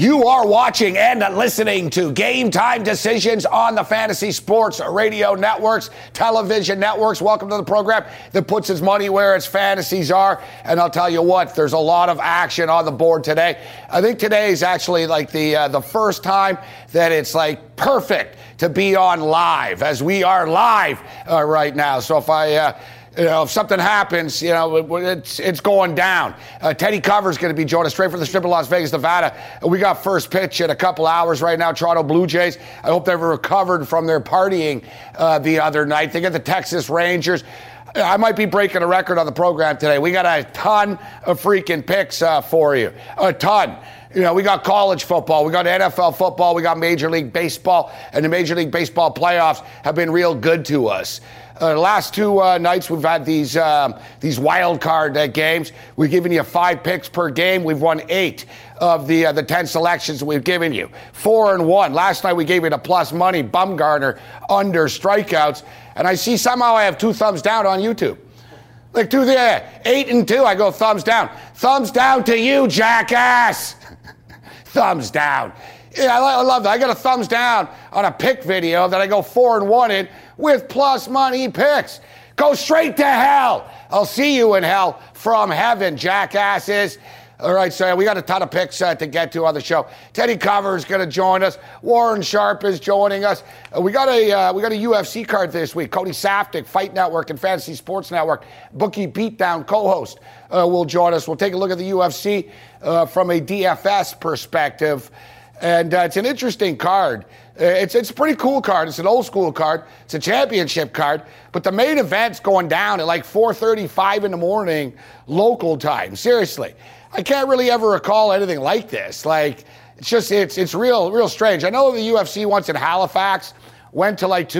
You are watching and listening to Game Time Decisions on the Fantasy Sports Radio Networks, television networks. Welcome to the program that puts its money where its fantasies are. And I'll tell you what, there's a lot of action on the board today. I think today is actually like the first time that it's like perfect to be on live, as we are live right now. So if something happens, it's going down. Teddy Cover's going to be joining us straight from the Strip of Las Vegas, Nevada. We got first pitch in a couple hours right now. Toronto Blue Jays. I hope they've recovered from their partying the other night. They get the Texas Rangers. I might be breaking a record on the program today. We got a ton of freaking picks for you. A ton. We got college football, we got NFL football, we got Major League Baseball, and the Major League Baseball playoffs have been real good to us. Last two nights, we've had these wild card games. We've given you 5 picks per game. We've won 8 of the 10 selections we've given you. 4-1. Last night, we gave you the plus money, Bumgarner, under strikeouts. And I see somehow I have 2 thumbs down on YouTube. Like 8-2, I go thumbs down. Thumbs down to you, jackass. Thumbs down. Yeah, I love that. I got a thumbs down on a pick video that I go 4-1 in with plus money picks. Go straight to hell. I'll see you in hell from heaven, jackasses. All right, so we got a ton of picks to get to on the show. Teddy Cover is going to join us. Warren Sharp is joining us. We got a UFC card this week. Cody Saftik, Fight Network and Fantasy Sports Network, Bookie Beatdown co-host will join us. We'll take a look at the UFC from a DFS perspective. And it's an interesting card. It's a pretty cool card. It's an old school card. It's a championship card. But the main event's going down at like 4:35 in the morning local time. Seriously. I can't really ever recall anything like this. Like, it's real strange. I know the UFC once in Halifax went to like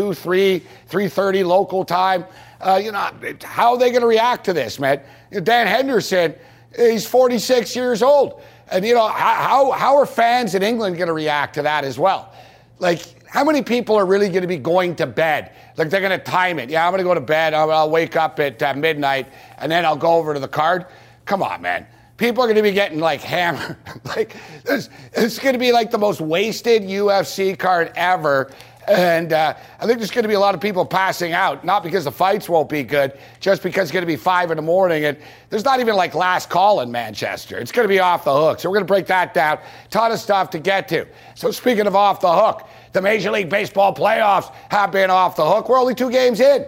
3:30 local time. How are they going to react to this, man? Dan Henderson, he's 46 years old. And, how are fans in England going to react to that as well? Like, how many people are really going to be going to bed? Like, they're going to time it. Yeah, I'm going to go to bed. I'll wake up at midnight, and then I'll go over to the card. Come on, man. People are going to be getting, like, hammered. Like, it's going to be, like, the most wasted UFC card ever. And I think there's going to be a lot of people passing out, not because the fights won't be good, just because it's going to be 5 in the morning. And there's not even like last call in Manchester. It's going to be off the hook. So we're going to break that down. Ton of stuff to get to. So speaking of off the hook, the Major League Baseball playoffs have been off the hook. We're only 2 games in.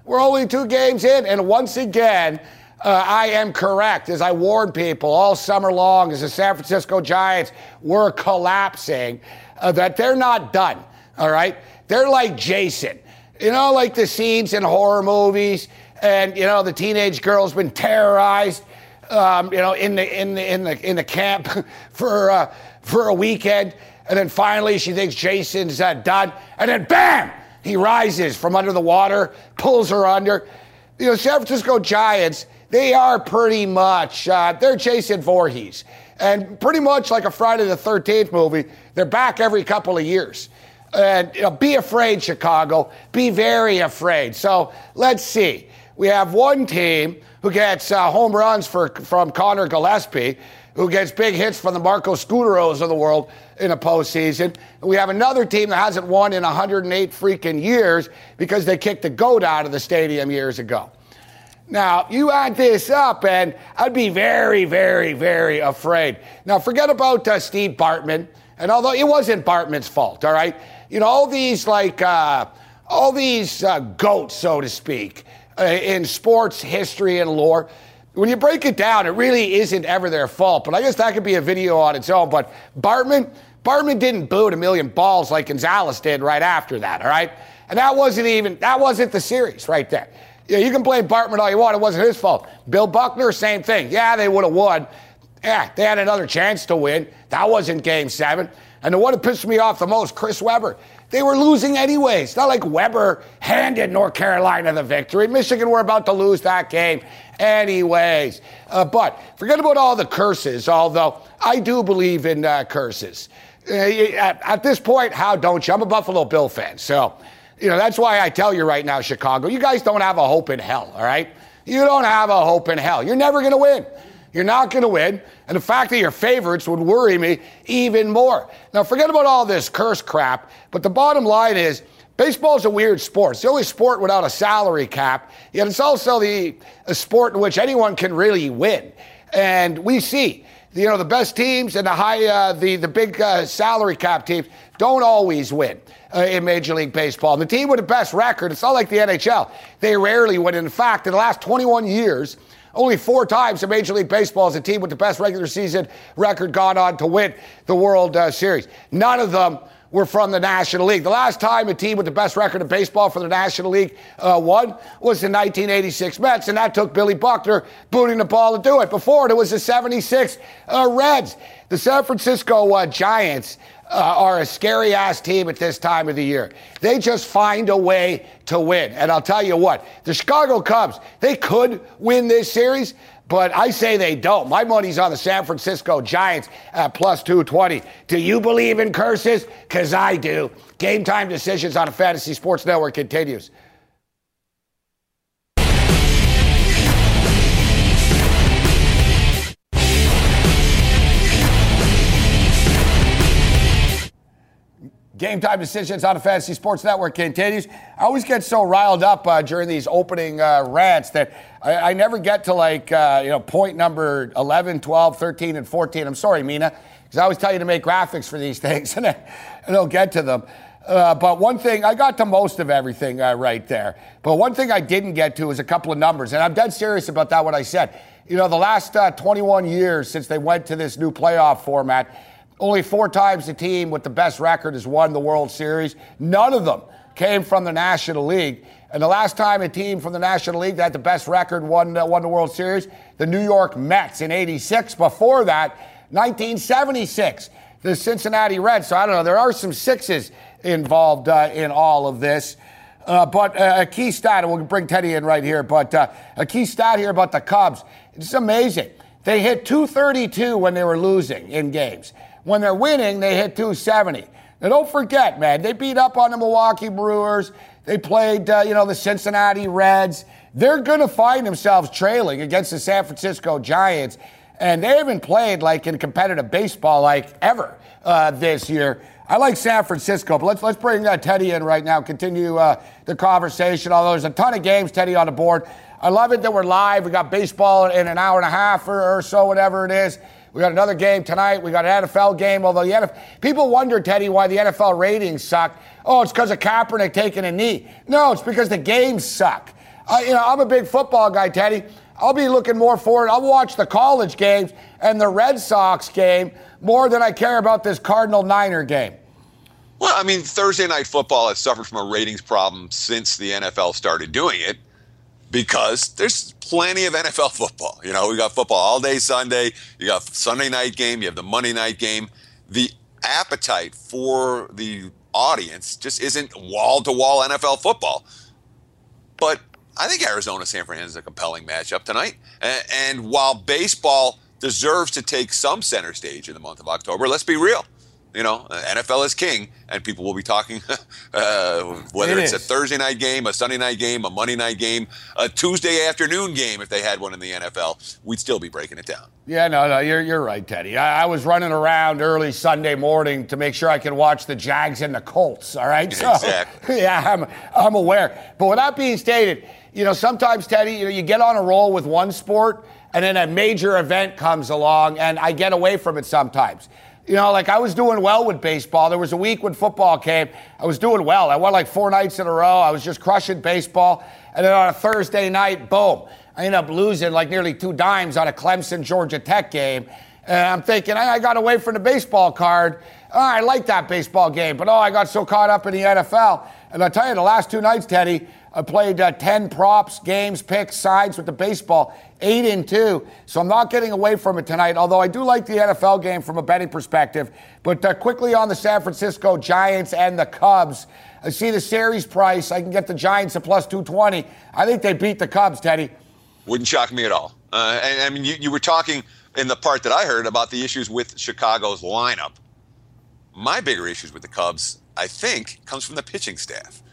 And once again, I am correct, as I warned people all summer long as the San Francisco Giants were collapsing, that they're not done. All right? They're like Jason. Like the scenes in horror movies, and the teenage girl's been terrorized, in the camp for a weekend, and then finally she thinks Jason's done, and then bam, he rises from under the water, pulls her under. San Francisco Giants, they are pretty much they're Jason Voorhees, and pretty much like a Friday the 13th movie, they're back every couple of years. And be afraid, Chicago. Be very afraid. So let's see. We have one team who gets home runs from Connor Gillespie, who gets big hits from the Marco Scuderos of the world in a postseason. And we have another team that hasn't won in 108 freaking years because they kicked the goat out of the stadium years ago. Now, you add this up, and I'd be very, very, very afraid. Now, forget about Steve Bartman. And although it wasn't Bartman's fault, all right? All these goats, so to speak, in sports history and lore, when you break it down, it really isn't ever their fault. But I guess that could be a video on its own. But Bartman didn't boot a million balls like Gonzalez did right after that, all right? And that wasn't the series right there. You can blame Bartman all you want. It wasn't his fault. Bill Buckner, same thing. Yeah, they would have won. Yeah, they had another chance to win. That wasn't Game 7. And the one that pissed me off the most, Chris Webber. They were losing anyways. It's not like Webber handed North Carolina the victory. Michigan were about to lose that game anyways. But forget about all the curses, although I do believe in curses. At this point, how don't you? I'm a Buffalo Bill fan. So, that's why I tell you right now, Chicago, you guys don't have a hope in hell, all right? You don't have a hope in hell. You're never going to win. You're not going to win. And the fact that you're favorites would worry me even more. Now, forget about all this curse crap, but the bottom line is baseball is a weird sport. It's the only sport without a salary cap, yet it's also a sport in which anyone can really win. And we see, the best teams and the big salary cap teams don't always win in Major League Baseball. And the team with the best record, it's not like the NHL. They rarely win. In fact, in the last 21 years, only 4 times in Major League Baseball has a team with the best regular season record gone on to win the World Series. None of them were from the National League. The last time a team with the best record in baseball for the National League won was the 1986 Mets, and that took Billy Buckner booting the ball to do it. Before it was the 76 Reds. The San Francisco Giants are a scary-ass team at this time of the year. They just find a way to win. And I'll tell you what, the Chicago Cubs, they could win this series, but I say they don't. My money's on the San Francisco Giants at plus 220. Do you believe in curses? Because I do. Game Time Decisions on the Fantasy Sports Network continues. Game Time Decisions on the Fantasy Sports Network continues. I always get so riled up during these opening rants that I never get to point number 11, 12, 13, and 14. I'm sorry, Mina, because I always tell you to make graphics for these things, and I don't get to them. But one thing, I got to most of everything right there. But one thing I didn't get to is a couple of numbers, and I'm dead serious about that, what I said. The last 21 years since they went to this new playoff format, only 4 times the team with the best record has won the World Series. None of them came from the National League. And the last time a team from the National League that had the best record won the World Series, the New York Mets in '86. Before that, 1976, the Cincinnati Reds. So I don't know, there are some sixes involved in all of this. But a key stat, and we'll bring Teddy in right here, but a key stat here about the Cubs. It's amazing. They hit 232 when they were losing in games. When they're winning, they hit 270. Now, don't forget, man, they beat up on the Milwaukee Brewers. They played, the Cincinnati Reds. They're going to find themselves trailing against the San Francisco Giants. And they haven't played in competitive baseball ever this year. I like San Francisco, but let's bring Teddy in right now, continue the conversation. Although there's a ton of games, Teddy, on the board. I love it that we're live. We got baseball in an hour and a half or so, whatever it is. We got another game tonight. We got an NFL game. Although people wonder, Teddy, why the NFL ratings suck. Oh, it's because of Kaepernick taking a knee. No, it's because the games suck. I'm a big football guy, Teddy. I'll be looking more forward. I'll watch the college games and the Red Sox game more than I care about this Cardinal-Niner game. Well, I mean, Thursday Night Football has suffered from a ratings problem since the NFL started doing it, because there's plenty of NFL football. We got football all day Sunday. You got Sunday night game. You have the Monday night game. The appetite for the audience just isn't wall-to-wall NFL football. But I think Arizona-San Fran is a compelling matchup tonight. And while baseball deserves to take some center stage in the month of October, let's be real. NFL is king, and people will be talking whether it's a Thursday night game, a Sunday night game, a Monday night game, a Tuesday afternoon game. If they had one in the NFL, we'd still be breaking it down. Yeah, no, you're right, Teddy. I was running around early Sunday morning to make sure I could watch the Jags and the Colts, all right? So, exactly. Yeah, I'm aware. But with that being stated, sometimes, Teddy, you get on a roll with one sport, and then a major event comes along, and I get away from it sometimes. I was doing well with baseball. There was a week when football came. I was doing well. I won 4 nights in a row. I was just crushing baseball. And then on a Thursday night, boom, I ended up losing nearly 2 dimes on a Clemson-Georgia Tech game. And I'm thinking, I got away from the baseball card. Oh, I like that baseball game. But, I got so caught up in the NFL. And I'll tell you, the last 2 nights, Teddy, I played 10 props, games, picks, sides with the baseball, 8-2. So I'm not getting away from it tonight, although I do like the NFL game from a betting perspective. But quickly on the San Francisco Giants and the Cubs, I see the series price. I can get the Giants at plus 220. I think they beat the Cubs, Teddy. Wouldn't shock me at all. You were talking in the part that I heard about the issues with Chicago's lineup. My bigger issues with the Cubs, I think, comes from the pitching staff.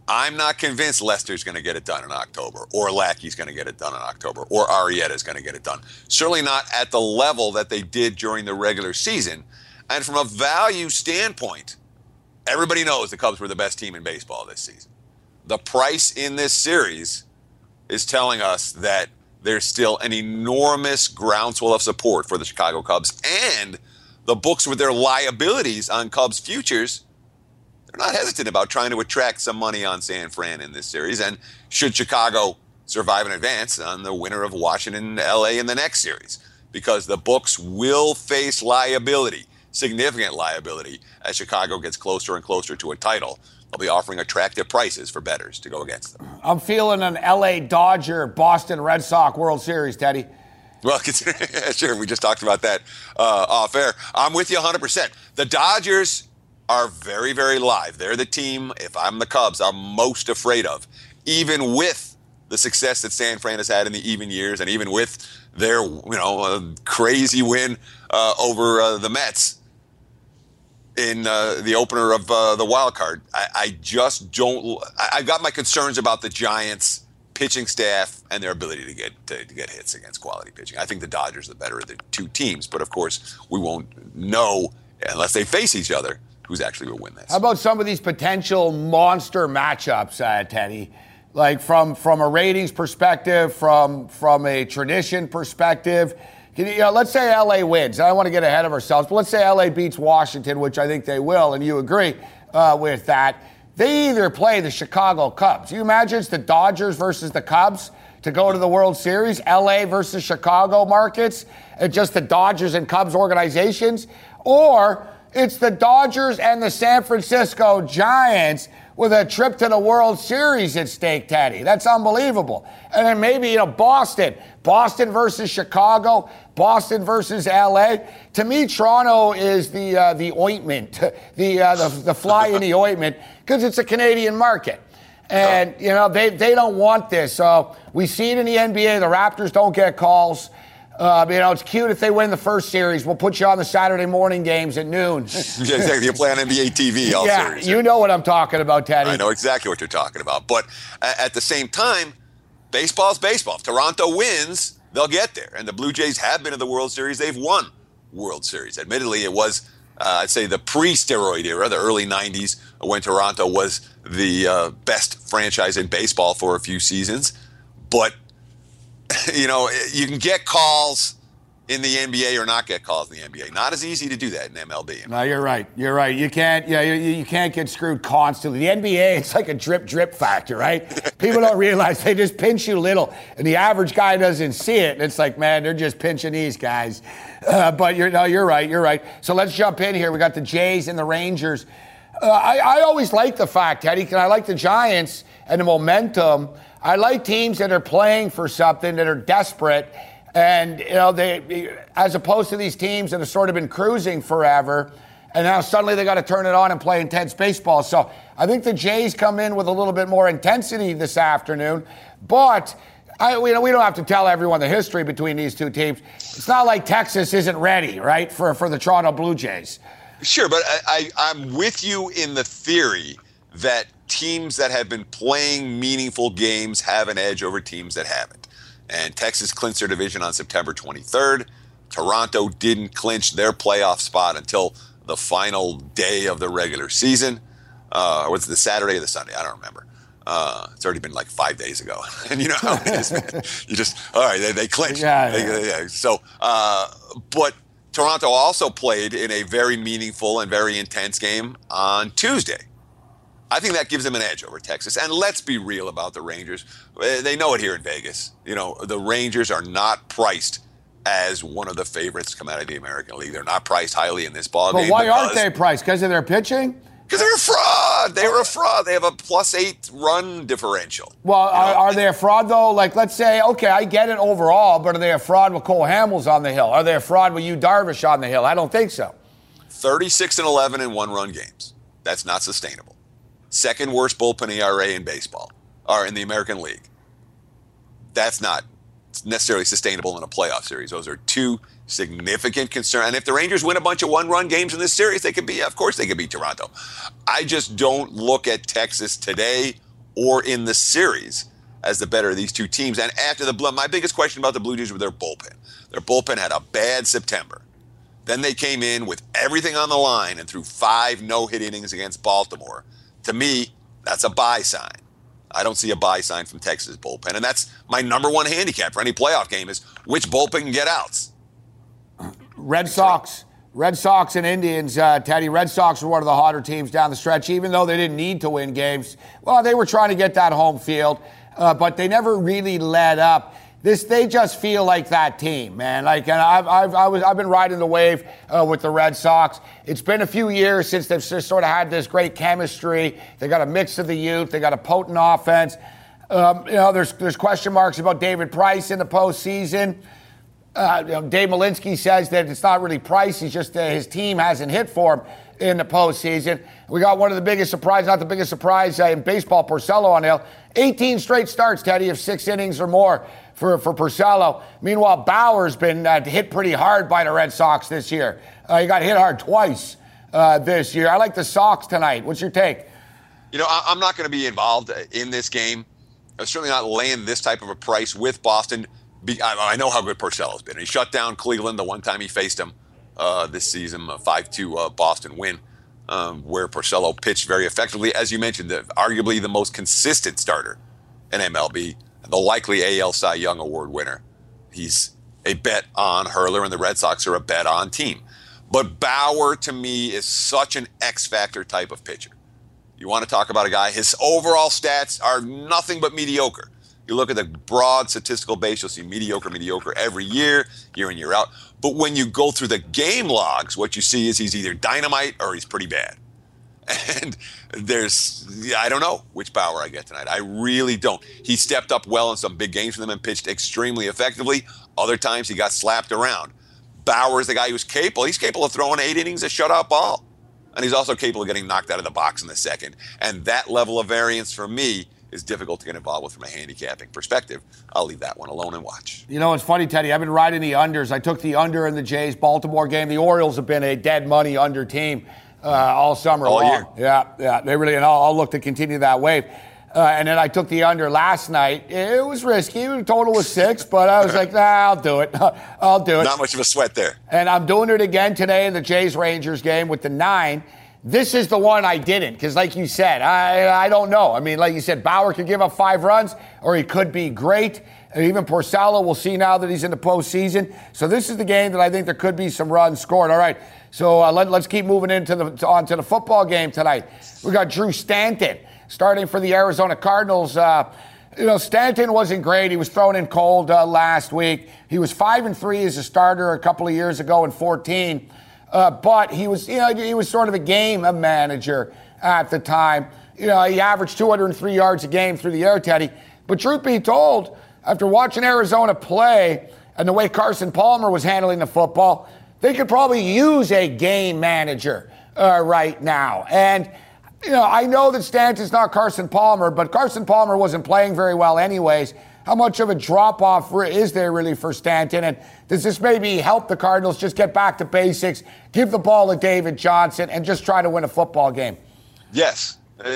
I'm not convinced Lester's going to get it done in October, or Lackey's going to get it done in October, or Arrieta's going to get it done. Certainly not at the level that they did during the regular season. And from a value standpoint, everybody knows the Cubs were the best team in baseball this season. The price in this series is telling us that there's still an enormous groundswell of support for the Chicago Cubs, and the books with their liabilities on Cubs futures, they're not hesitant about trying to attract some money on San Fran in this series. And should Chicago survive in advance on the winner of Washington, LA in the next series, because the books will face liability, significant liability, as Chicago gets closer and closer to a title. They'll be offering attractive prices for bettors to go against them. I'm feeling an LA Dodger, Boston Red Sox World Series, Teddy. Well, sure, we just talked about that off air. I'm with you 100%. The Dodgers are very, very live. They're the team, if I'm the Cubs, I'm most afraid of. Even with the success that San Fran has had in the even years, and even with their crazy win over the Mets in the opener of the wild card, I just don't. I've got my concerns about the Giants' pitching staff and their ability to get hits against quality pitching. I think the Dodgers are the better of the two teams, but of course we won't know unless they face each other who's actually going to win this. How about some of these potential monster matchups, Teddy? Like from a ratings perspective, from a tradition perspective. Let's say LA wins. I don't want to get ahead of ourselves, but let's say LA beats Washington, which I think they will, and you agree with that. They either play the Chicago Cubs. You imagine it's the Dodgers versus the Cubs to go to the World Series, LA versus Chicago markets, and just the Dodgers and Cubs organizations, or it's the Dodgers and the San Francisco Giants with a trip to the World Series at stake, Teddy. That's unbelievable. And then maybe, Boston versus Chicago, Boston versus LA. To me, Toronto is the ointment, the fly in the ointment, because it's a Canadian market. And, they don't want this. So we see it in the NBA. The Raptors don't get calls. It's cute if they win the first series. We'll put you on the Saturday morning games at noon. Yeah, exactly. You play on NBA TV all series. You know what I'm talking about, Teddy. I know exactly what you're talking about. But at the same time, baseball's baseball. If Toronto wins, they'll get there. And the Blue Jays have been in the World Series. They've won World Series. Admittedly, it was, I'd say, the pre-steroid era, the early 90s, when Toronto was the best franchise in baseball for a few seasons. But you can get calls in the NBA or not get calls in the NBA. Not as easy to do that in MLB. No, you're right. You're right. You can't. You can't get screwed constantly. The NBA, it's like a drip factor, right? People don't realize they just pinch you little, and the average guy doesn't see it. And it's like, man, they're just pinching these guys. But you're right. You're right. So let's jump in here. We got the Jays and the Rangers. I always like the fact, Teddy, because I like the Giants and the momentum. I like teams that are playing for something, that are desperate, and they, as opposed to these teams that have sort of been cruising forever, and now suddenly they got to turn it on and play intense baseball. So I think the Jays come in with a little bit more intensity this afternoon, but we don't have to tell everyone the history between these two teams. It's not like Texas isn't ready, right, for the Toronto Blue Jays. Sure, but I'm with you in the theory that teams that have been playing meaningful games have an edge over teams that haven't. And Texas clinched their division on September 23rd. Toronto didn't clinch their playoff spot until the final day of the regular season. Or was it the Saturday or the Sunday? I don't remember. It's already been like 5 days ago. And you know how it is, man. You just, all right, they clinched. Yeah. So, but Toronto also played in a very meaningful and very intense game on Tuesday. I think that gives them an edge over Texas. And let's be real about the Rangers. They know it here in Vegas. The Rangers are not priced as one of the favorites to come out of the American League. They're not priced highly in this ballgame. But why aren't they priced? Because of their pitching? Because they're a fraud. They were a fraud. They have a +8 run differential. Well, are they a fraud, though? Like, let's say, okay, I get it overall, but are they a fraud with Cole Hamels on the hill? Are they a fraud with Yu Darvish on the hill? I don't think so. 36-11 in one-run games. That's not sustainable. Second worst bullpen ERA in baseball, or in the American League. That's not necessarily sustainable in a playoff series. Those are two significant concerns. And if the Rangers win a bunch of one-run games in this series, of course they could beat Toronto. I just don't look at Texas today or in the series as the better of these two teams. And after my biggest question about the Blue Jays was their bullpen. Their bullpen had a bad September. Then they came in with everything on the line and threw 5 no-hit innings against Baltimore. To me, that's a buy sign. I don't see a buy sign from Texas bullpen. And that's my number one handicap for any playoff game is which bullpen can get outs. Red Sox and Indians, Teddy. Red Sox were one of the hotter teams down the stretch, even though they didn't need to win games. Well, they were trying to get that home field, but they never really let up. They just feel like that team, man. Like, and I've been riding the wave with the Red Sox. It's been a few years since they've just sort of had this great chemistry. They got a mix of the youth. They got a potent offense. There's question marks about David Price in the postseason. Dave Malinsky says that it's not really Price. He's just his team hasn't hit for him in the postseason. We got one of the biggest surprises, not the biggest surprise in baseball, Porcello on the hill. 18 straight starts, Teddy, of 6 innings or more for Porcello. Meanwhile, Bauer's been hit pretty hard by the Red Sox this year. He got hit hard twice this year. I like the Sox tonight. What's your take? I'm not going to be involved in this game. I'm certainly not laying this type of a price with Boston. I know how good Porcello's been. He shut down Cleveland the one time he faced him this season, a 5-2 Boston win, where Porcello pitched very effectively. As you mentioned, arguably the most consistent starter in MLB, the likely AL Cy Young Award winner. He's a bet on hurler, and the Red Sox are a bet on team. But Bauer, to me, is such an X-factor type of pitcher. You want to talk about a guy, his overall stats are nothing but mediocre. You look at the broad statistical base, you'll see mediocre every year in, year out. But when you go through the game logs, what you see is he's either dynamite or he's pretty bad. And I don't know which Bauer I get tonight. I really don't. He stepped up well in some big games for them and pitched extremely effectively. Other times he got slapped around. Bauer is the guy who's capable. He's capable of throwing 8 innings of shutout ball. And he's also capable of getting knocked out of the box in the second. And that level of variance for me is difficult to get involved with from a handicapping perspective. I'll leave that one alone and watch. It's funny, Teddy. I've been riding the unders. I took the under in the Jays-Baltimore game. The Orioles have been a dead money under team all summer long. Year. Yeah, they really. And I'll look to continue that wave. And then I took the under last night. It was risky. The total was 6, but I was like, I'll do it. I'll do it. Not much of a sweat there. And I'm doing it again today in the Jays-Rangers game with the 9. This is the one I didn't, because like you said, I don't know. I mean, like you said, Bauer could give up 5 runs, or he could be great. And even Porcello, we'll see now that he's in the postseason. So this is the game that I think there could be some runs scored. All right, so let's keep moving onto the football game tonight. We got Drew Stanton starting for the Arizona Cardinals. Stanton wasn't great. He was thrown in cold last week. He was 5-3 as a starter a couple of years ago in 14. But he was sort of a game manager at the time. He averaged 203 yards a game through the air, Teddy. But truth be told, after watching Arizona play and the way Carson Palmer was handling the football, they could probably use a game manager right now. And, I know that Stanton's not Carson Palmer, but Carson Palmer wasn't playing very well anyways. How much of a drop-off is there really for Stanton? And does this maybe help the Cardinals just get back to basics, give the ball to David Johnson, and just try to win a football game? Yes.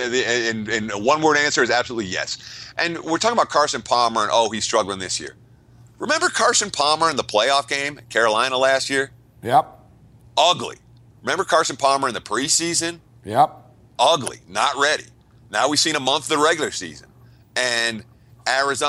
And one-word answer is absolutely yes. And we're talking about Carson Palmer and, he's struggling this year. Remember Carson Palmer in the playoff game at Carolina last year? Yep. Ugly. Remember Carson Palmer in the preseason? Yep. Ugly. Not ready. Now we've seen a month of the regular season. And Arizona,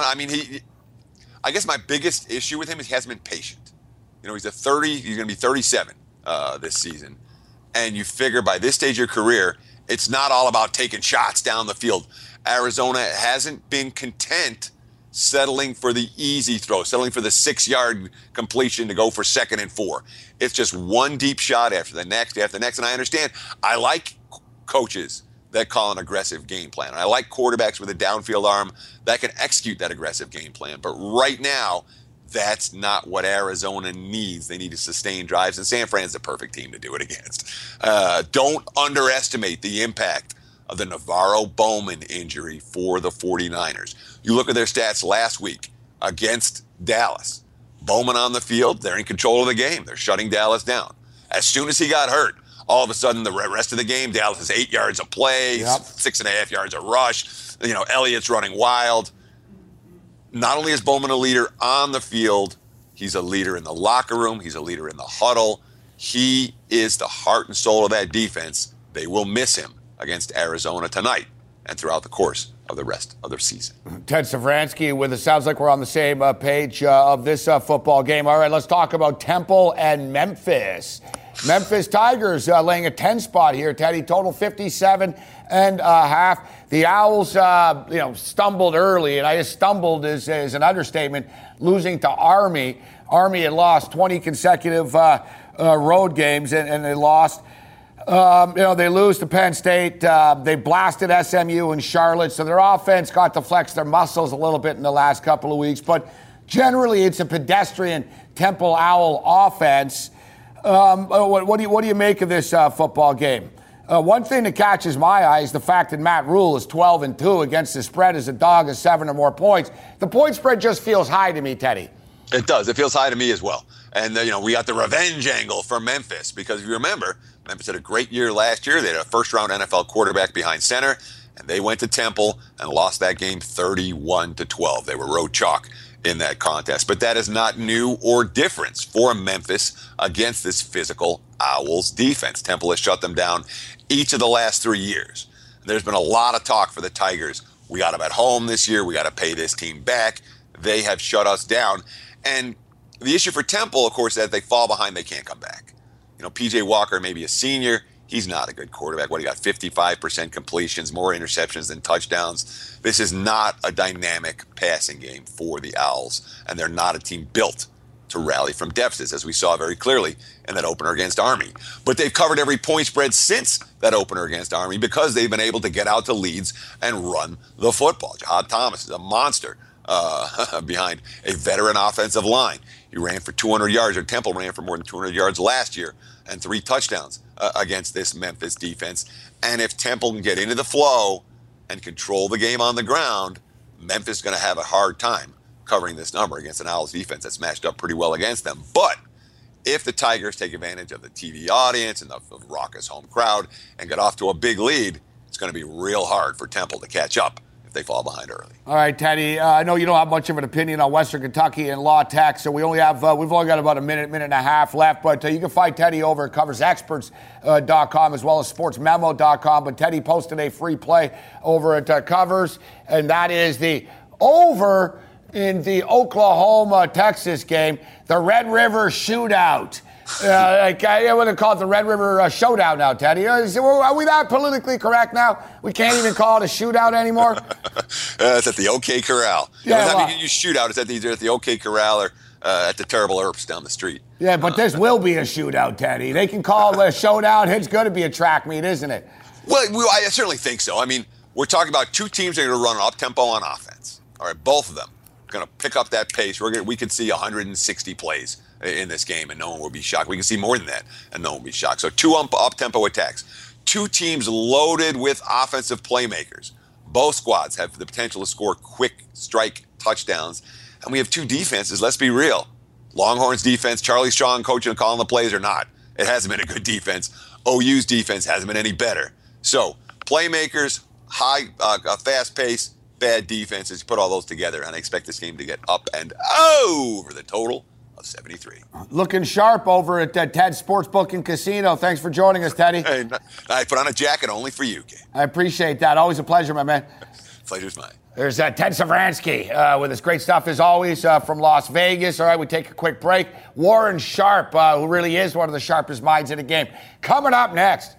I guess my biggest issue with him is he hasn't been patient. He's he's going to be 37 this season. And you figure by this stage of your career, it's not all about taking shots down the field. Arizona hasn't been content settling for the easy throw, settling for the 6-yard completion to go for 2nd and 4. It's just one deep shot after the next. And I understand, I like coaches that call an aggressive game plan. And I like quarterbacks with a downfield arm that can execute that aggressive game plan. But right now, that's not what Arizona needs. They need to sustain drives, and San Fran's the perfect team to do it against. Don't underestimate the impact of the Navarro Bowman injury for the 49ers. You look at their stats last week against Dallas. Bowman on the field, they're in control of the game. They're shutting Dallas down. As soon as he got hurt, all of a sudden the rest of the game, Dallas has 8 yards of play, 6.5 yards of rush. Elliott's running wild. Not only is Bowman a leader on the field, he's a leader in the locker room. He's a leader in the huddle. He is the heart and soul of that defense. They will miss him against Arizona tonight and throughout the course of the rest of their season. Ted Savransky with us. Sounds like we're on the same page of this football game. All right, let's talk about Temple and Memphis. Memphis Tigers laying a 10 spot here, Teddy. Total 57.5. The Owls, stumbled early, and I guess stumbled is an understatement, losing to Army. Army had lost 20 consecutive road games, and they lost. They lose to Penn State. They blasted SMU and Charlotte, so their offense got to flex their muscles a little bit in the last couple of weeks. But generally, it's a pedestrian Temple Owl offense. What do you make of this football game? One thing that catches my eye is the fact that Matt Rule is 12-2 against the spread as a dog of 7 or more points. The point spread just feels high to me, Teddy. It does. It feels high to me as well. And, we got the revenge angle for Memphis because if you remember, Memphis had a great year last year. They had a first-round NFL quarterback behind center, and they went to Temple and lost that game 31-12. They were road chalk in that contest. But that is not new or difference for Memphis against this physical Owls defense. Temple has shut them down each of the last 3 years. There's been a lot of talk for the Tigers. We got them at home this year. We got to pay this team back. They have shut us down. And the issue for Temple, of course, is that they fall behind, they can't come back. P.J. Walker may be a senior. He's not a good quarterback. He got 55% completions, more interceptions than touchdowns. This is not a dynamic passing game for the Owls, and they're not a team built to rally from deficits, as we saw very clearly in that opener against Army. But they've covered every point spread since that opener against Army because they've been able to get out to leads and run the football. Jahad Thomas is a monster behind a veteran offensive line. He ran for 200 yards, or Temple ran for more than 200 yards last year, and 3 touchdowns against this Memphis defense. And if Temple can get into the flow and control the game on the ground, Memphis is going to have a hard time covering this number against an Owls defense that's matched up pretty well against them. But if the Tigers take advantage of the TV audience and the raucous home crowd and get off to a big lead, it's going to be real hard for Temple to catch up if they fall behind early. All right, Teddy. I know you don't have much of an opinion on Western Kentucky and La Tech, so we've only got about a minute and a half left. But you can find Teddy over at CoversExperts.com as well as SportsMemo.com. But Teddy posted a free play over at Covers, and that is the over in the Oklahoma-Texas game, the Red River Shootout. I wouldn't call it the Red River Showdown now, Teddy. Are we that politically correct now? We can't even call it a shootout anymore? It's at the OK Corral. Yeah, you shootout. It's either at the OK Corral or at the Terrible Herbs down the street. Yeah, but this will be a shootout, Teddy. They can call it a showdown. It's going to be a track meet, isn't it? Well, I certainly think so. I mean, we're talking about 2 teams that are going to run up-tempo on offense. All right, both of them going to pick up that pace. We could see 160 plays in this game, and no one will be shocked. We can see more than that, and no one will be shocked. So 2 up-tempo attacks. 2 teams loaded with offensive playmakers. Both squads have the potential to score quick strike touchdowns. And we have 2 defenses, let's be real. Longhorns defense, Charlie Strong coaching and calling the plays or not. It hasn't been a good defense. OU's defense hasn't been any better. So playmakers, high, fast pace, bad defenses, put all those together, and I expect this game to get up and over the total of 73. Looking sharp over at Ted's Sportsbook and Casino. Thanks for joining us, Teddy. Hey, I put on a jacket only for you, Gabe. I appreciate that. Always a pleasure, my man. Pleasure's mine. There's Ted Savransky with his great stuff, as always, from Las Vegas. All right, we take a quick break. Warren Sharp, who really is one of the sharpest minds in the game. Coming up next.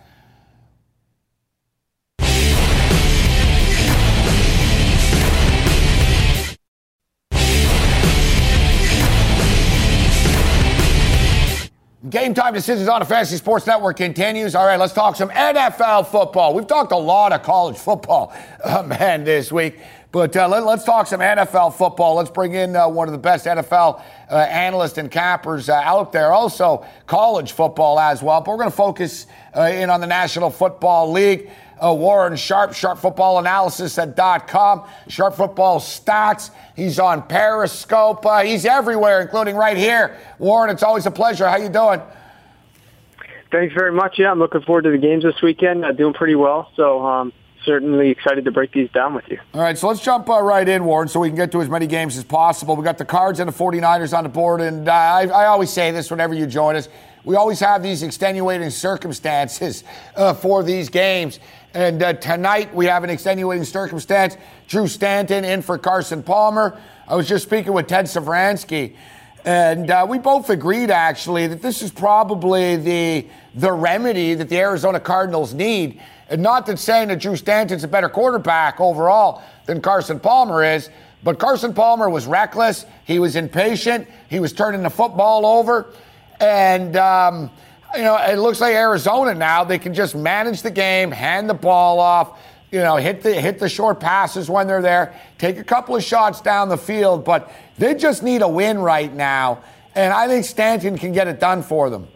Game Time Decisions on the Fantasy Sports Network continues. All right, let's talk some NFL football. We've talked a lot of college football, this week. But let's talk some NFL football. Let's bring in one of the best NFL analysts and cappers out there. Also, college football as well. But we're going to focus in on the National Football League. Warren Sharp, sharpfootballanalysis.com, Sharp Football Stats. He's on Periscope. He's everywhere, including right here. Warren, it's always a pleasure. How you doing? Thanks very much. Yeah, I'm looking forward to the games this weekend. Doing pretty well, so certainly excited to break these down with you. All right, so let's jump right in, Warren, so we can get to as many games as possible. We got the Cards and the 49ers on the board, and I always say this whenever you join us. We always have these extenuating circumstances for these games. And tonight we have an extenuating circumstance. Drew Stanton in for Carson Palmer. I was just speaking with Ted Savransky, and we both agreed, actually, that this is probably the remedy that the Arizona Cardinals need. And not that saying that Drew Stanton's a better quarterback overall than Carson Palmer is, but Carson Palmer was reckless. He was impatient. He was turning the football over. And, it looks like Arizona now, they can just manage the game, hand the ball off, hit the short passes when they're there, take a couple of shots down the field. But they just need a win right now. And I think Stanton can get it done for them.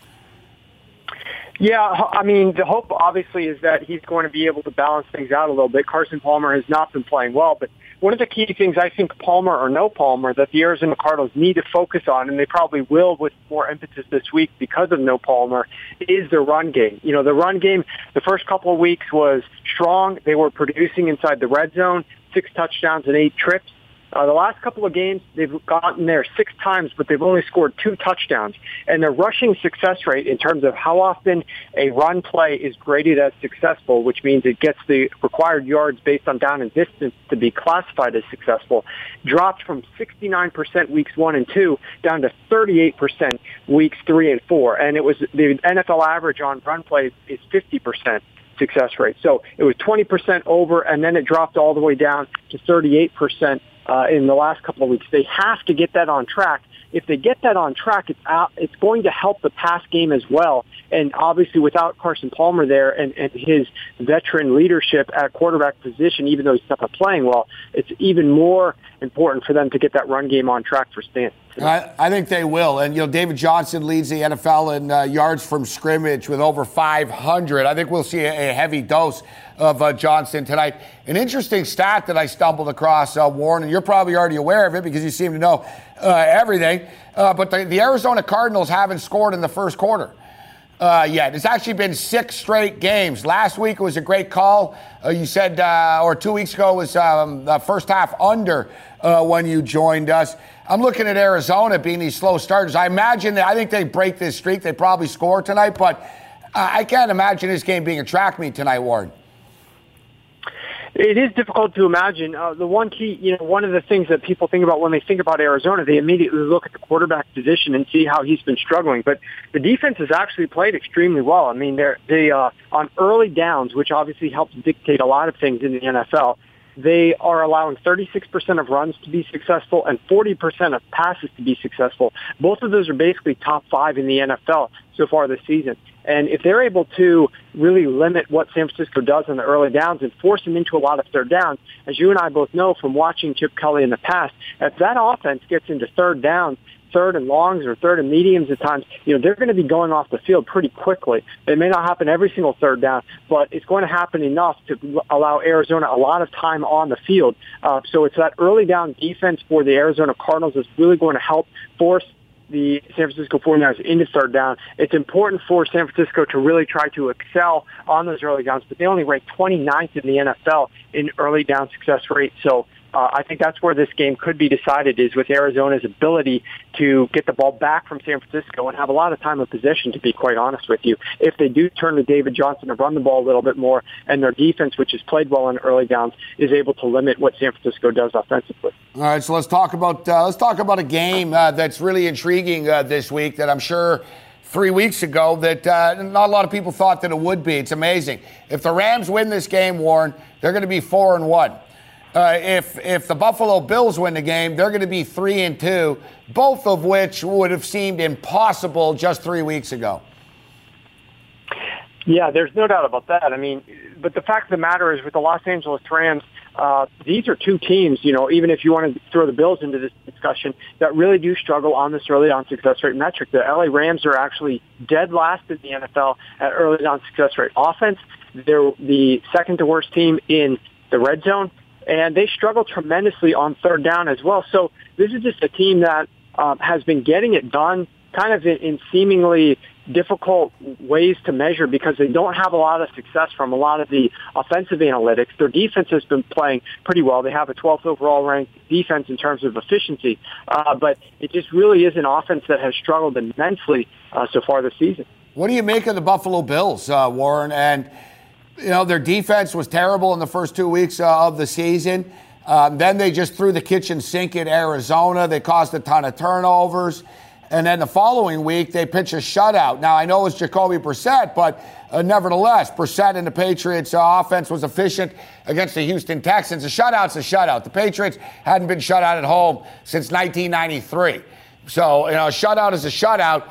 Yeah, I mean, the hope obviously is that he's going to be able to balance things out a little bit. Carson Palmer has not been playing well, but one of the key things I think, Palmer or no Palmer, that the Arizona Cardinals need to focus on, and they probably will with more emphasis this week because of no Palmer, is the run game. The run game, the first couple of weeks was strong. They were producing inside the red zone, 6 touchdowns and 8 trips. The last couple of games, they've gotten there 6 times, but they've only scored 2 touchdowns. And their rushing success rate in terms of how often a run play is graded as successful, which means it gets the required yards based on down and distance to be classified as successful, dropped from 69% weeks 1 and 2 down to 38% weeks 3 and 4. And it was the NFL average on run plays is 50% success rate. So it was 20% over, and then it dropped all the way down to 38% in the last couple of weeks. They have to get that on track. If they get that on track, it's going to help the pass game as well. And obviously without Carson Palmer there and his veteran leadership at quarterback position, even though he's not playing well, it's even more important for them to get that run game on track for Stanton. I think they will. And, David Johnson leads the NFL in yards from scrimmage with over 500. I think we'll see a heavy dose of Johnson tonight. An interesting stat that I stumbled across, Warren, and you're probably already aware of it because you seem to know everything. But the Arizona Cardinals haven't scored in the first quarter yet. It's actually been 6 straight games. Last week it was a great call. You said, or 2 weeks ago, was the first half under when you joined us. I'm looking at Arizona being these slow starters. I think they break this streak. They probably score tonight, but I can't imagine this game being a track meet tonight, Warren. It is difficult to imagine. The one key, one of the things that people think about when they think about Arizona, they immediately look at the quarterback position and see how he's been struggling. But the defense has actually played extremely well. I mean, they on early downs, which obviously helps dictate a lot of things in the NFL, they are allowing 36% of runs to be successful and 40% of passes to be successful. Both of those are basically top 5 in the NFL so far this season. And if they're able to really limit what San Francisco does on the early downs and force them into a lot of third downs, as you and I both know from watching Chip Kelly in the past, if that offense gets into third downs, third and longs or third and mediums at times, they're going to be going off the field pretty quickly. It may not happen every single third down, but it's going to happen enough to allow Arizona a lot of time on the field. So it's that early down defense for the Arizona Cardinals that's really going to help force the San Francisco 49ers into third down. It's important for San Francisco to really try to excel on those early downs, but they only rank 29th in the NFL in early down success rate. So I think that's where this game could be decided, is with Arizona's ability to get the ball back from San Francisco and have a lot of time of possession, to be quite honest with you. If they do turn to David Johnson to run the ball a little bit more, and their defense, which has played well in early downs, is able to limit what San Francisco does offensively. All right, so let's talk about a game that's really intriguing this week that I'm sure 3 weeks ago that not a lot of people thought that it would be. It's amazing. If the Rams win this game, Warren, they're going to be 4-1. If the Buffalo Bills win the game, they're going to be 3-2, both of which would have seemed impossible just 3 weeks ago. Yeah, there's no doubt about that. I mean, but the fact of the matter is with the Los Angeles Rams, these are two teams, even if you want to throw the Bills into this discussion, that really do struggle on this early down success rate metric. The LA Rams are actually dead last in the NFL at early down success rate offense. They're the second to worst team in the red zone, and they struggle tremendously on third down as well. So this is just a team that has been getting it done kind of in seemingly difficult ways to measure because they don't have a lot of success from a lot of the offensive analytics. Their defense has been playing pretty well. They have a 12th overall ranked defense in terms of efficiency, but it just really is an offense that has struggled immensely so far this season. What do you make of the Buffalo Bills, Warren? And, their defense was terrible in the first 2 weeks of the season. Then they just threw the kitchen sink at Arizona. They caused a ton of turnovers. And then the following week, they pitch a shutout. Now, I know it's Jacoby Brissett, but nevertheless, Brissett and the Patriots' offense was efficient against the Houston Texans. A shutout's a shutout. The Patriots hadn't been shut out at home since 1993. So, a shutout is a shutout.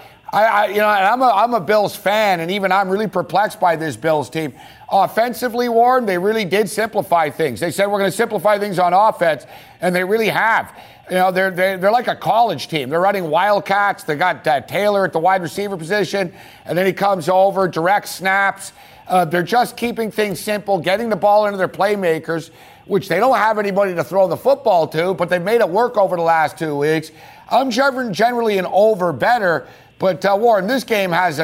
I'm a Bills fan, and even I'm really perplexed by this Bills team. Offensively, Warren, they really did simplify things. They said we're going to simplify things on offense, and they really have. They're like a college team. They're running Wildcats. They got Taylor at the wide receiver position, and then he comes over, direct snaps. They're just keeping things simple, getting the ball into their playmakers, which they don't have anybody to throw the football to, but they've made it work over the last 2 weeks. I'm generally an over better, but Warren, this game has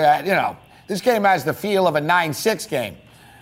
the feel of a 9-6 game.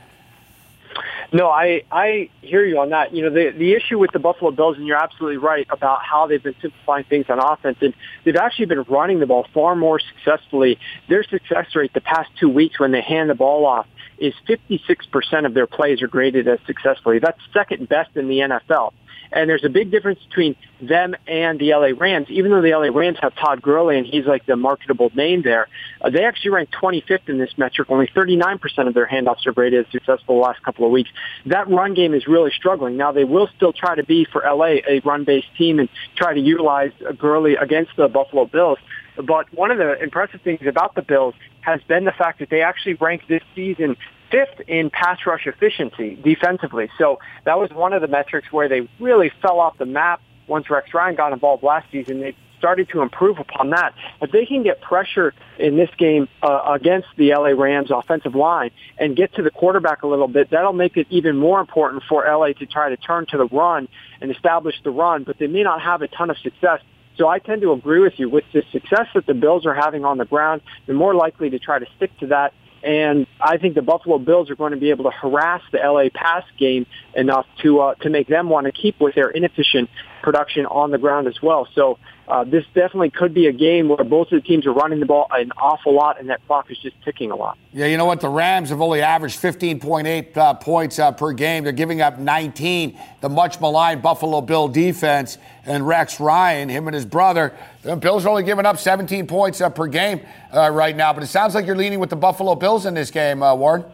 No, I hear you on that. The issue with the Buffalo Bills, and you're absolutely right about how they've been simplifying things on offense, and they've actually been running the ball far more successfully. Their success rate the past 2 weeks when they hand the ball off is 56% of their plays are graded as successfully. That's second best in the NFL. And there's a big difference between them and the LA Rams. Even though the LA Rams have Todd Gurley and he's like the marketable name there, they actually rank 25th in this metric. Only 39% of their handoffs are graded as successful the last couple of weeks. That run game is really struggling. Now, they will still try to be, for LA, a run-based team and try to utilize Gurley against the Buffalo Bills. But one of the impressive things about the Bills has been the fact that they actually ranked this season 5th in pass rush efficiency defensively. So that was one of the metrics where they really fell off the map once Rex Ryan got involved last season. They started to improve upon that. If they can get pressure in this game against the LA Rams offensive line and get to the quarterback a little bit, that'll make it even more important for LA to try to turn to the run and establish the run, but they may not have a ton of success. So I tend to agree with you. With the success that the Bills are having on the ground, they're more likely to try to stick to that. And I think the Buffalo Bills are going to be able to harass the LA pass game enough to make them want to keep with their inefficient production on the ground as well. So this definitely could be a game where both of the teams are running the ball an awful lot, and that clock is just ticking a lot. Yeah, you know what? The Rams have only averaged 15.8 points per game. They're giving up 19. The much-maligned Buffalo Bill defense and Rex Ryan, him and his brother, the Bills are only giving up 17 points per game right now. But it sounds like you're leaning with the Buffalo Bills in this game, Warren.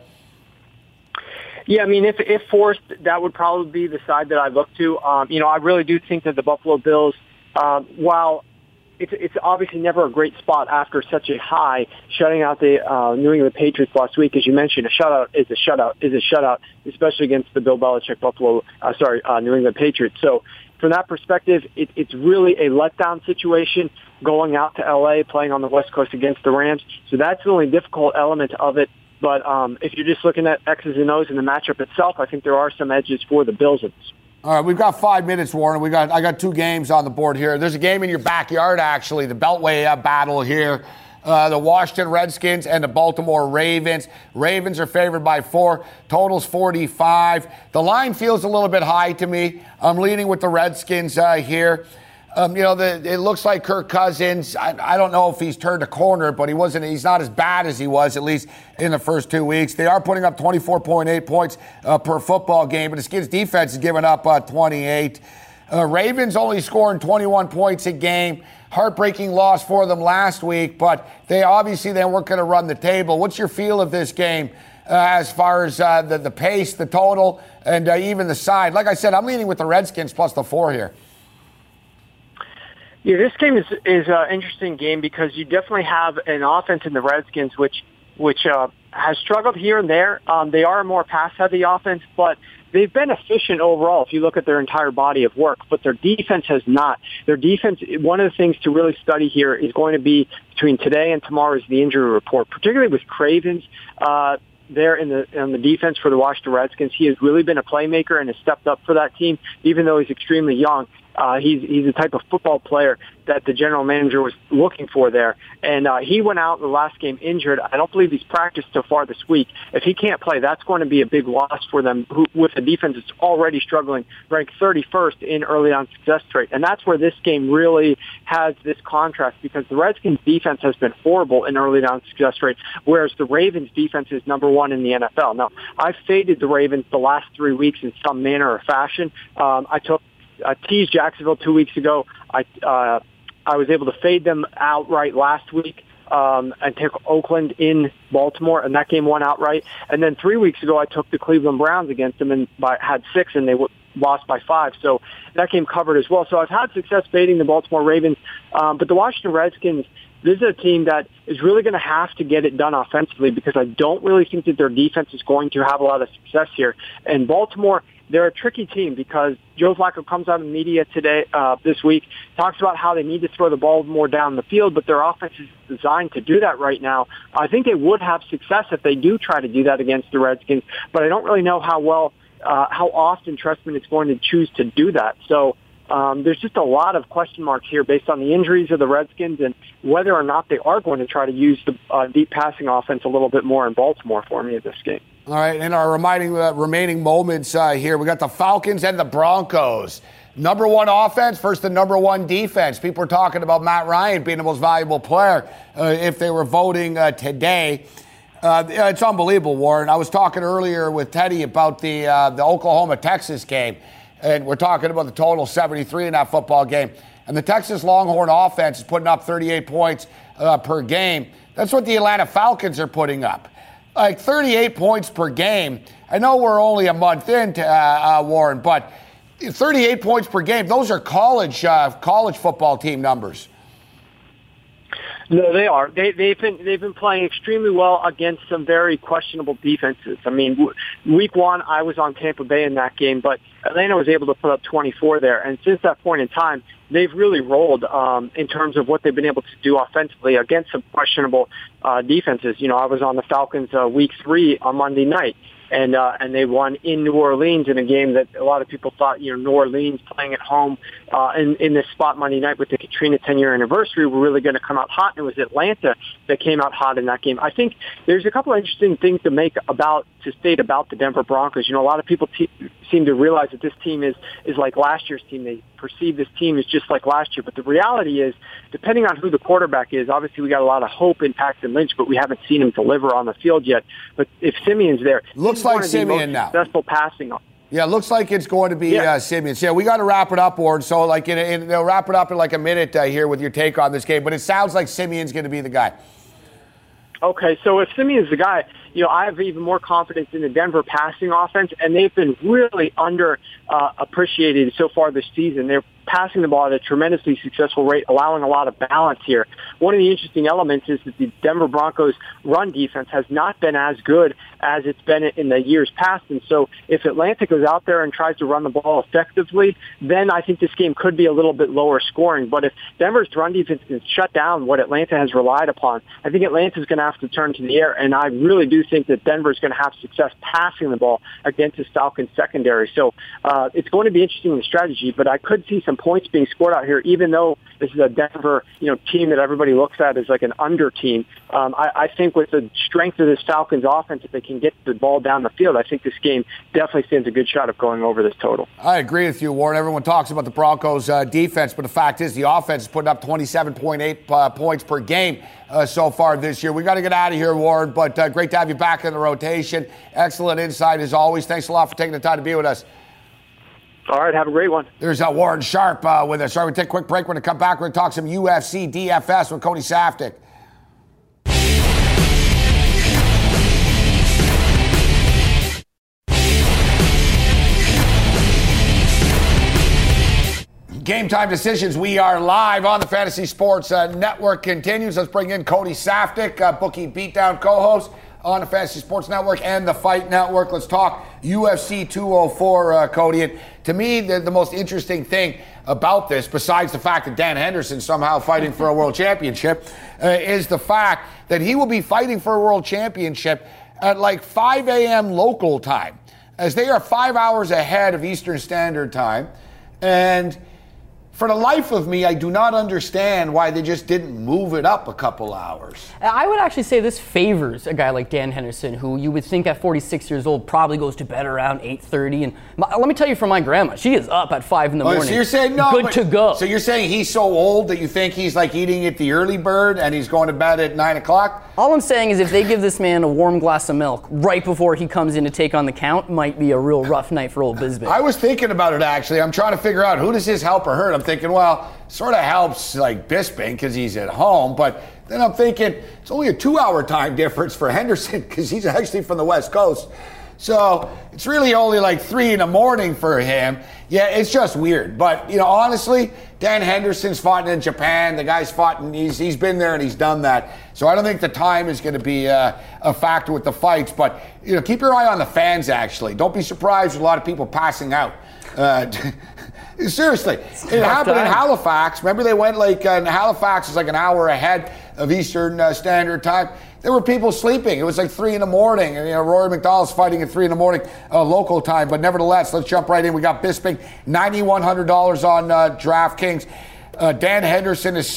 Yeah, I mean, if forced, that would probably be the side that I look to. I really do think that the Buffalo Bills, while it's obviously never a great spot after such a high, shutting out the New England Patriots last week, as you mentioned, a shutout is a shutout, especially against the Bill Belichick New England Patriots. So from that perspective, it's really a letdown situation going out to L.A., playing on the West Coast against the Rams. So that's the only difficult element of it. But if you're just looking at X's and O's in the matchup itself, I think there are some edges for the Bills. All right, we've got 5 minutes, Warren. I got 2 games on the board here. There's a game in your backyard, actually, the Beltway battle here. The Washington Redskins and the Baltimore Ravens. Ravens are favored by 4. Total's 45. The line feels a little bit high to me. I'm leaning with the Redskins here. It looks like Kirk Cousins, I don't know if he's turned a corner, but he's not as bad as he was, at least in the first 2 weeks. They are putting up 24.8 points per football game, but the Skins defense is giving up 28. Ravens only scoring 21 points a game. Heartbreaking loss for them last week, but they weren't going to run the table. What's your feel of this game as far as the pace, the total, and even the side? Like I said, I'm leaning with the Redskins plus the 4 here. Yeah, this game is an interesting game because you definitely have an offense in the Redskins which has struggled here and there. They are a more pass-heavy offense, but they've been efficient overall if you look at their entire body of work, but their defense has not. Their defense, one of the things to really study here is going to be between today and tomorrow is the injury report, particularly with Cravens. There in the defense for the Washington Redskins. He has really been a playmaker and has stepped up for that team, even though he's extremely young. He's the type of football player that the general manager was looking for there. And he went out in the last game injured. I don't believe he's practiced so far this week. If he can't play, that's going to be a big loss for them with a defense that's already struggling, ranked 31st in early down success rate. And that's where this game really has this contrast, because the Redskins defense has been horrible in early down success rate, whereas the Ravens defense is number one in the NFL. Now, I've faded the Ravens the last 3 weeks in some manner or fashion. I teased Jacksonville 2 weeks ago. I was able to fade them outright last week and took Oakland in Baltimore, and that game won outright. And then 3 weeks ago, I took the Cleveland Browns against them and had 6, and they lost by 5. So that game covered as well. So I've had success fading the Baltimore Ravens, but the Washington Redskins, this is a team that is really going to have to get it done offensively, because I don't really think that their defense is going to have a lot of success here. And Baltimore, they're a tricky team because Joe Flacco comes out in the media this week, talks about how they need to throw the ball more down the field, but their offense is designed to do that right now. I think they would have success if they do try to do that against the Redskins, but I don't really know how often Trestman is going to choose to do that. So there's just a lot of question marks here based on the injuries of the Redskins and whether or not they are going to try to use the deep passing offense a little bit more in Baltimore for me in this game. All right, in our remaining moments here, we got the Falcons and the Broncos. Number one offense versus the number one defense. People are talking about Matt Ryan being the most valuable player if they were voting today. It's unbelievable, Warren. I was talking earlier with Teddy about the Oklahoma-Texas game, and we're talking about the total 73 in that football game. And the Texas Longhorn offense is putting up 38 points per game. That's what the Atlanta Falcons are putting up. Like 38 points per game. I know we're only a month into Warren, but 38 points per game, those are college football team numbers. No, they are. They've been playing extremely well against some very questionable defenses. I mean, week one, I was on Tampa Bay in that game, but Atlanta was able to put up 24 there. And since that point in time, they've really rolled in terms of what they've been able to do offensively against some questionable defenses. You know, I was on the Falcons week 3 on Monday night. And they won in New Orleans in a game that a lot of people thought, you know, New Orleans playing at home in this spot Monday night with the Katrina 10-year anniversary were really going to come out hot. And it was Atlanta that came out hot in that game. I think there's a couple of interesting things to state about the Denver Broncos. You know, a lot of people seem to realize that this team is like last year's team. They perceive this team as just like last year. But the reality is, depending on who the quarterback is, obviously we got a lot of hope in Paxton Lynch, but we haven't seen him deliver on the field yet. But if Simeon's there, looks like Simeon now. Successful passing. Yeah, it looks like it's going to be Simeon. So, yeah, we got to wrap it up, Ward. So, like, they'll wrap it up in like a minute here with your take on this game. But it sounds like Simeon's going to be the guy. Okay, so if Simeon's the guy, you know, I have even more confidence in the Denver passing offense, and they've been really appreciated so far this season. They're passing the ball at a tremendously successful rate, allowing a lot of balance here. One of the interesting elements is that the Denver Broncos run defense has not been as good as it's been in the years past. And so if Atlanta goes out there and tries to run the ball effectively, then I think this game could be a little bit lower scoring. But if Denver's run defense can shut down what Atlanta has relied upon, I think Atlanta's going to have to turn to the air. And I really do think that Denver's going to have success passing the ball against this Falcons secondary. So it's going to be interesting in the strategy, but I could see some points being scored out here, even though this is a Denver, team that everybody looks at as like an under team. I think with the strength of this Falcons offense, if they can get the ball down the field, I think this game definitely stands a good shot of going over this total. I agree with you, Warren. Everyone talks about the Broncos' defense, but the fact is the offense is putting up 27.8 points per game so far this year. We got to get out of here, Warren, but great to have you back in the rotation. Excellent insight as always. Thanks a lot for taking the time to be with us. All right, have a great one. There's Warren Sharp with us. All right, we'll take a quick break. We're going to come back. We're going to talk some UFC DFS with Cody Saftik. Game Time Decisions. We are live on the Fantasy Sports Network. Continues. Let's bring in Cody Saftik, Bookie Beatdown co-host on the Fantasy Sports Network and the Fight Network. Let's talk UFC 204, Cody. And to me, the most interesting thing about this, besides the fact that Dan Henderson's somehow fighting for a world championship, is the fact that he will be fighting for a world championship at like 5 a.m. local time, as they are 5 hours ahead of Eastern Standard Time. And for the life of me, I do not understand why they just didn't move it up a couple hours. I would actually say this favors a guy like Dan Henderson, who you would think at 46 years old probably goes to bed around 8:30. And let me tell you from my grandma, she is up at 5 in the morning. So you're saying no, good to go. So you're saying he's so old that you think he's like eating at the early bird and he's going to bed at 9 o'clock? All I'm saying is if they give this man a warm glass of milk right before he comes in to take on the count, might be a real rough night for old Bisbing. I was thinking about it, actually. I'm trying to figure out who does this help or hurt. I'm thinking, well, sort of helps like Bisping because he's at home, but then I'm thinking it's only a 2-hour time difference for Henderson because he's actually from the West Coast. So it's really only like 3 in the morning for him. Yeah, it's just weird. But, honestly, Dan Henderson's fought in Japan. The guy's fought, and he's been there and he's done that. So I don't think the time is going to be a factor with the fights. But, keep your eye on the fans, actually. Don't be surprised with a lot of people passing out. Seriously, it happened in Halifax. Remember they went in Halifax is like an hour ahead of Eastern Standard Time. There were people sleeping. It was like 3 in the morning. And, Rory McDonald's fighting at 3 in the morning local time. But nevertheless, let's jump right in. We got Bisping, $9,100 on DraftKings. Dan Henderson is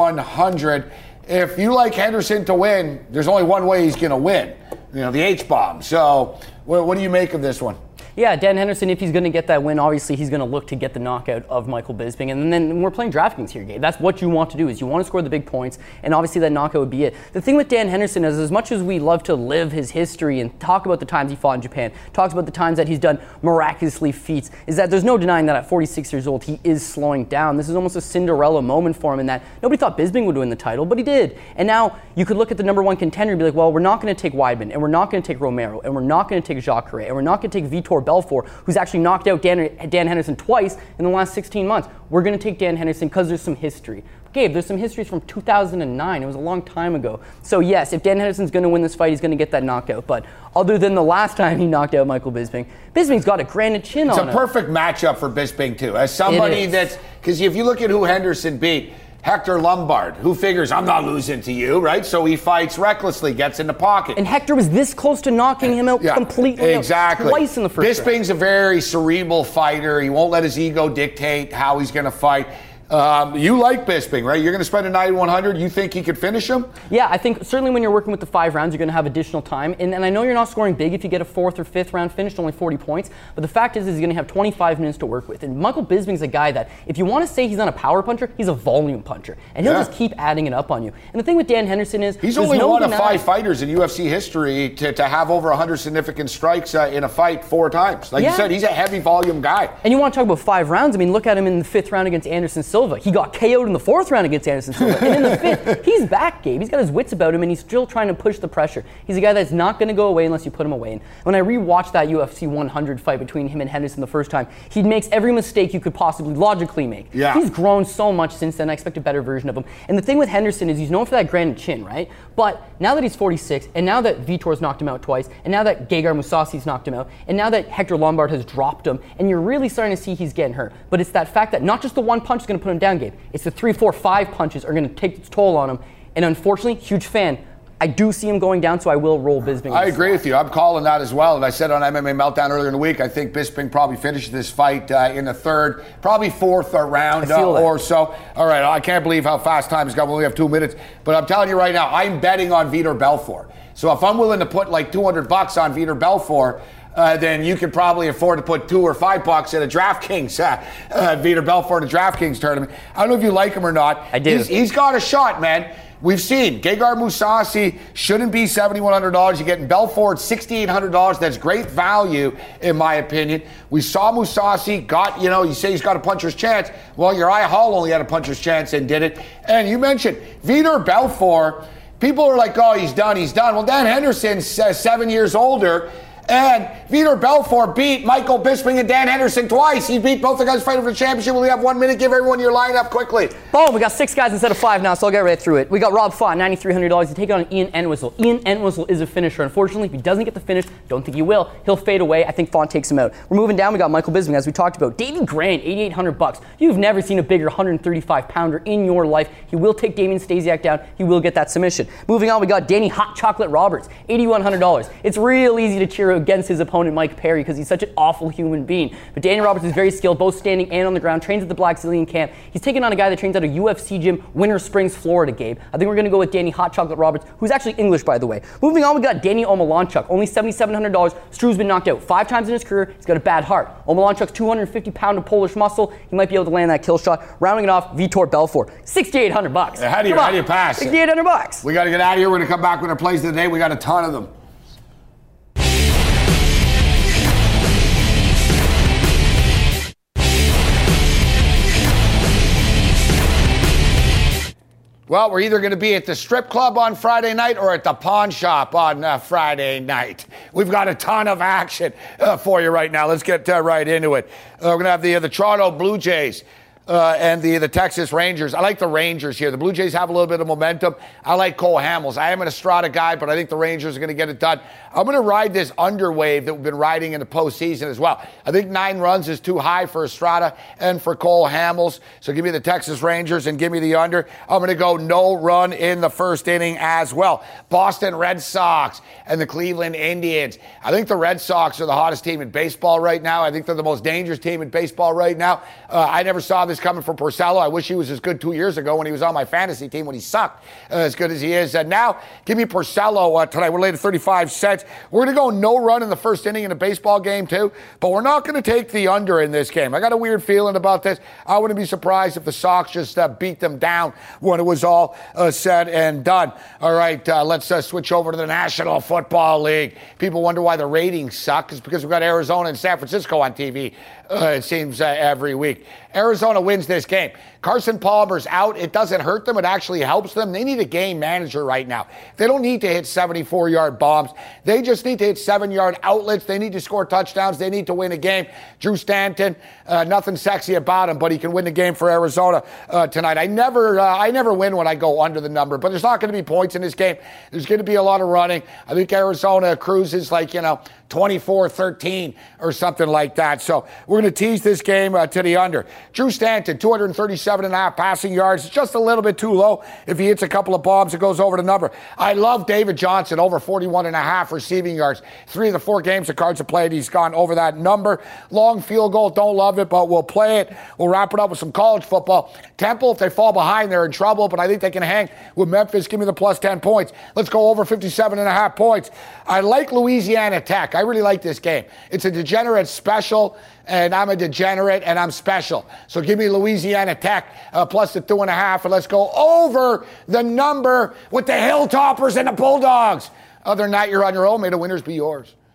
$7,100. If you like Henderson to win, there's only one way he's going to win. The H-bomb. So what do you make of this one? Yeah, Dan Henderson, if he's going to get that win, obviously he's going to look to get the knockout of Michael Bisping. And then we're playing DraftKings here, Gabe. That's what you want to do, is you want to score the big points, and obviously that knockout would be it. The thing with Dan Henderson is, as much as we love to live his history and talk about the times he fought in Japan, talks about the times that he's done miraculously feats, is that there's no denying that at 46 years old, he is slowing down. This is almost a Cinderella moment for him in that nobody thought Bisping would win the title, but he did. And now you could look at the number one contender and be like, well, we're not going to take Weidman, and we're not going to take Romero, and we're not going to take Jacare, and we're not going to take Vitor Belfort, who's actually knocked out Dan Henderson twice in the last 16 months. We're going to take Dan Henderson because there's some history. Gabe, there's some histories from 2009. It was a long time ago. So yes, if Dan Henderson's going to win this fight, he's going to get that knockout. But other than the last time he knocked out Michael Bisping, Bisping's got a granite chin on him. It's a perfect matchup for Bisping, too. As somebody that's, because if you look at who Henderson beat, Hector Lombard, who figures, I'm not losing to you, right? So he fights recklessly, gets in the pocket. And Hector was this close to knocking him out completely. Exactly. Twice in the first round. Bisping's a very cerebral fighter. He won't let his ego dictate how he's going to fight. You like Bisping, right? You're going to spend a $9,100. You think he could finish him? Yeah, I think certainly when you're working with the 5 rounds, you're going to have additional time. And I know you're not scoring big if you get a 4th or 5th round finish, only 40 points. But the fact is he's going to have 25 minutes to work with. And Michael Bisping's a guy that, if you want to say he's not a power puncher, he's a volume puncher. And he'll just keep adding it up on you. And the thing with Dan Henderson is, he's only one of 5 fighters in UFC history to have over 100 significant strikes in a fight 4 times. Like you said, he's a heavy volume guy. And you want to talk about 5 rounds? I mean, look at him in the 5th round against Anderson Silva. He got KO'd in the 4th round against Anderson Silva. And in the 5th, he's back, Gabe. He's got his wits about him, and he's still trying to push the pressure. He's a guy that's not going to go away unless you put him away. And when I rewatched that UFC 100 fight between him and Henderson the first time, he makes every mistake you could possibly logically make. Yeah. He's grown so much since then. I expect a better version of him. And the thing with Henderson is he's known for that granite chin, right? But now that he's 46, and now that Vitor's knocked him out twice, and now that Gegard Mousasi's knocked him out, and now that Hector Lombard has dropped him, and you're really starting to see he's getting hurt. But it's that fact that not just the one punch is going to put him down, Gabe. It's the 3, 4, 5 punches are going to take its toll on him. And unfortunately, huge fan. I do see him going down, so I will roll Bisping. I agree with you. I'm calling that as well. And I said on MMA Meltdown earlier in the week, I think Bisping probably finishes this fight in the 3rd, probably 4th round or so. All right, I can't believe how fast time has gone. We only have 2 minutes. But I'm telling you right now, I'm betting on Vitor Belfort. So if I'm willing to put like $200 on Vitor Belfort, then you could probably afford to put $2 or $5 at a DraftKings, Vitor Belfort in a DraftKings tournament. I don't know if you like him or not. I do. He's got a shot, man. We've seen Gegard Mousasi shouldn't be $7,100. You're getting Belfort $6,800. That's great value, in my opinion. We saw Mousasi got, you say he's got a puncher's chance. Well, Uriah Hall only had a puncher's chance and did it. And you mentioned Vitor Belfort. People are like, oh, he's done. Well, Dan Henderson's 7 years older. And Vitor Belfort beat Michael Bisping and Dan Henderson twice. He beat both the guys fighting for the championship. We have 1 minute. Give everyone your lineup quickly. Oh, we got 6 guys instead of 5 now, so I'll get right through it. We got Rob Font, $9,300 to take on Ian Entwistle. Ian Entwistle is a finisher. Unfortunately, if he doesn't get the finish, don't think he will. He'll fade away. I think Font takes him out. We're moving down. We got Michael Bisping, as we talked about. Davey Grant, $8,800. You've never seen a bigger 135-pounder in your life. He will take Damian Stasiak down. He will get that submission. Moving on, we got Danny Hot Chocolate Roberts, $8,100. It's real easy to cheer against his opponent, Mike Perry, because he's such an awful human being. But Danny Roberts is very skilled, both standing and on the ground, trains at the Black Zillion camp. He's taking on a guy that trains at a UFC gym, Winter Springs, Florida, Gabe. I think we're going to go with Danny Hot Chocolate Roberts, who's actually English, by the way. Moving on, we got Danny Omalanchuk, only $7,700. Stru's been knocked out 5 times in his career. He's got a bad heart. Omalanchuk's 250-pound of Polish muscle. He might be able to land that kill shot. Rounding it off, Vitor Belfort, $6,800. How do you pass? $6,800. We got to get out of here. We're going to come back with our plays of the day. We got a ton of them. Well, we're either going to be at the strip club on Friday night or at the pawn shop on Friday night. We've got a ton of action for you right now. Let's get right into it. We're going to have the Toronto Blue Jays and the Texas Rangers. I like the Rangers here. The Blue Jays have a little bit of momentum. I like Cole Hamels. I am an Estrada guy, but I think the Rangers are going to get it done. I'm going to ride this under wave that we've been riding in the postseason as well. I think 9 runs is too high for Estrada and for Cole Hamels. So give me the Texas Rangers and give me the under. I'm going to go no run in the first inning as well. Boston Red Sox and the Cleveland Indians. I think the Red Sox are the hottest team in baseball right now. I think they're the most dangerous team in baseball right now. I never saw this coming from Porcello. I wish he was as good 2 years ago when he was on my fantasy team when he sucked as good as he is. Now, give me Porcello tonight. We're laid at 35 cents. We're going to go no run in the first inning in a baseball game too, but we're not going to take the under in this game. I got a weird feeling about this. I wouldn't be surprised if the Sox just beat them down when it was all said and done. All right, let's switch over to the National Football League. People wonder why the ratings suck. It's because we've got Arizona and San Francisco on TV. It seems every week. Arizona wins this game. Carson Palmer's out. It doesn't hurt them. It actually helps them. They need a game manager right now. They don't need to hit 74-yard bombs. They just need to hit 7-yard outlets. They need to score touchdowns. They need to win a game. Drew Stanton, nothing sexy about him, but he can win the game for Arizona tonight. I never win when I go under the number, but there's not going to be points in this game. There's going to be a lot of running. I think Arizona cruises 24-13 or something like that. So we're going to tease this game to the under. Drew Stanton, 237.5 passing yards. It's just a little bit too low. If he hits a couple of bombs, it goes over the number. I love David Johnson, over 41.5 receiving yards. 3 of the 4 games the Cards have played, he's gone over that number. Long field goal, don't love it, but we'll play it. We'll wrap it up with some college football. Temple, if they fall behind, they're in trouble, but I think they can hang with Memphis. Give me the plus 10 points. Let's go over 57.5 points. I like Louisiana Tech. I really like this game. It's a degenerate special, and I'm a degenerate, and I'm special. So give me Louisiana Tech plus the 2.5, and let's go over the number with the Hilltoppers and the Bulldogs. Other than that, you're on your own. May the winners be yours.